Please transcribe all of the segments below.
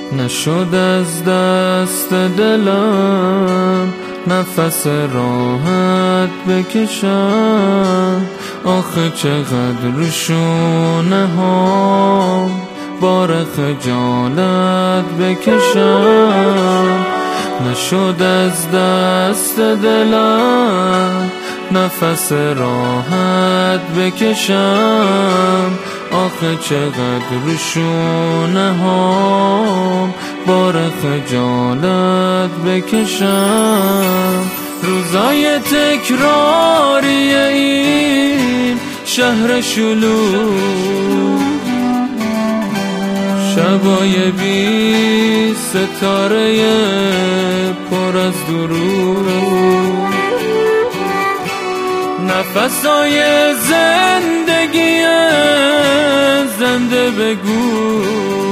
نشد از دست دلم نفس راحت بکشم. آخه چقدر شونه ها بار خجالت بکشم. نشد از دست دلم نفس راحت بکشم. آخه چقدر شونه ها بار خجالت بکشم. روزای تکراری این شهر شلوغ، شبای بی ستاره پر از دروغ، نفسای زندگی زنده بگو،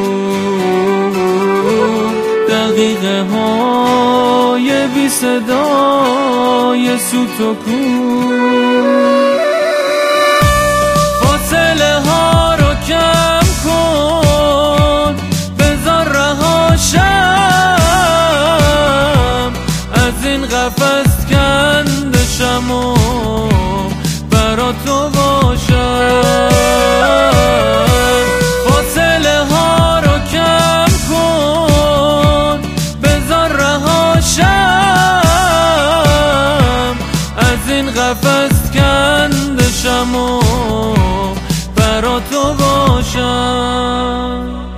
دقیقه های بی صدای سوت و کور. فاصله ها رو کم کن، بذار رهاشم از این قفس کنده شم و برا تو باشم. فاصله ها رو کم کن، بذار رهاشم از این قفس کنده شم و برا تو باشم.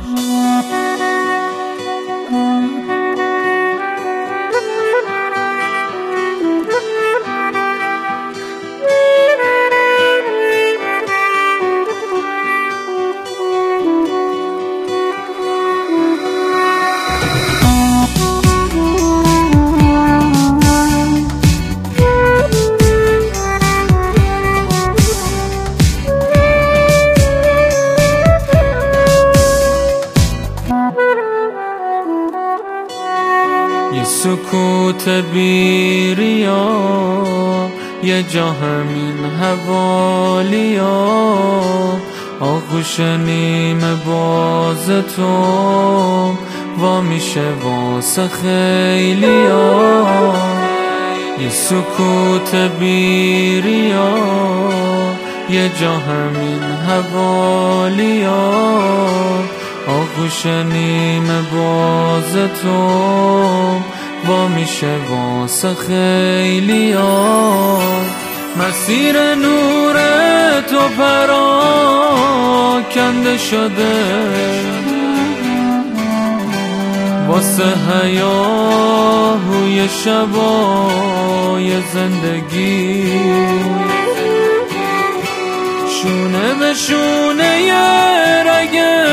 یه سکوت بیریا، یه جا همین حوالیا، آغوش نیمه باز تو وا میشه واسه خیلیا. یه سکوت بیریا، یه جا همین حوالیا، آغوش نیمه باز تو وا میشه واسه خیلیا. مسیر نور تو پراکنده شده واسه هیاهوی شبای زندگی. شونه به شونه یه رگه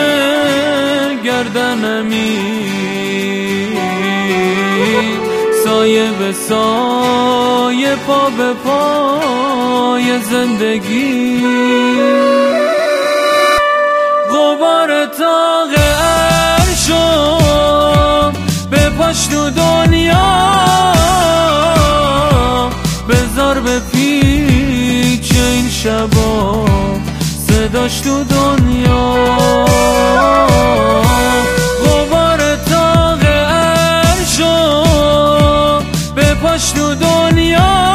گردنمی، سایه به سایه پا به پای زندگی. غبار تاق عرشو به پاش تو دنیا، بذار به پیچ این شبا صداش تو دنیا. غبار تاق عرشو به پاش تو دنیا،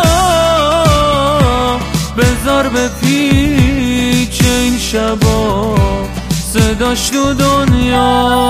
بذار به پیچ این شبا صداش تو دنیا.